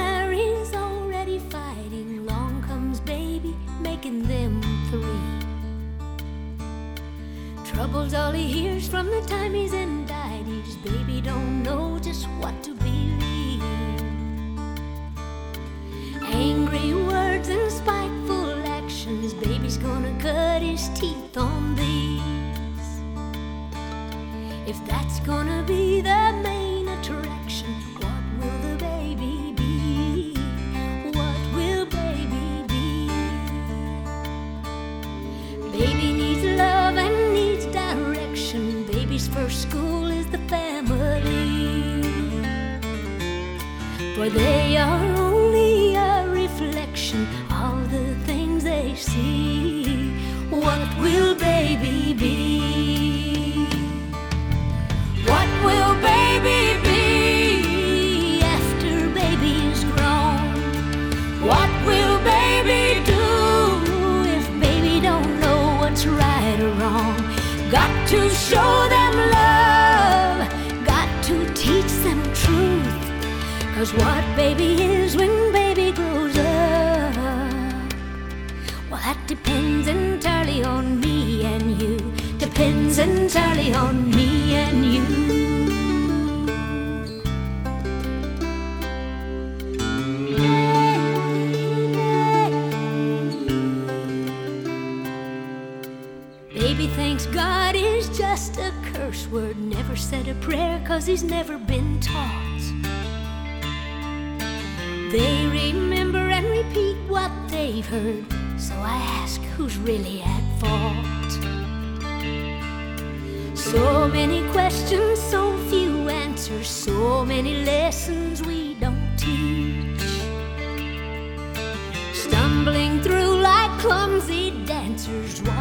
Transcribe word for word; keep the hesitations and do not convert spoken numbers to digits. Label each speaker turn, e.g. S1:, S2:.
S1: Mary's already fighting. Long comes baby, making them three. Trouble's all he hears from the time he's indicted. His baby don't know just what to believe. Angry words and spiteful actions, baby's gonna cut his teeth on these. If that's gonna be the main attraction, what will the baby be? What will baby be? Baby needs love and needs direction. Baby's first school is the family, for they are only a reflection of the things they see. What will baby be? What will baby be after baby's grown? What will baby do if baby don't know what's right or wrong? Got to show them love, got to teach them truth. 'Cause what baby is when baby grows up, well, that depends entirely on me and you. Depends entirely on me and you. Baby thinks God is just a curse word. Never said a prayer 'cause he's never been taught. They remember and repeat what they've heard, so I ask, who's really at fault? So many questions, so few answers, so many lessons we don't teach. Stumbling through like clumsy dancers,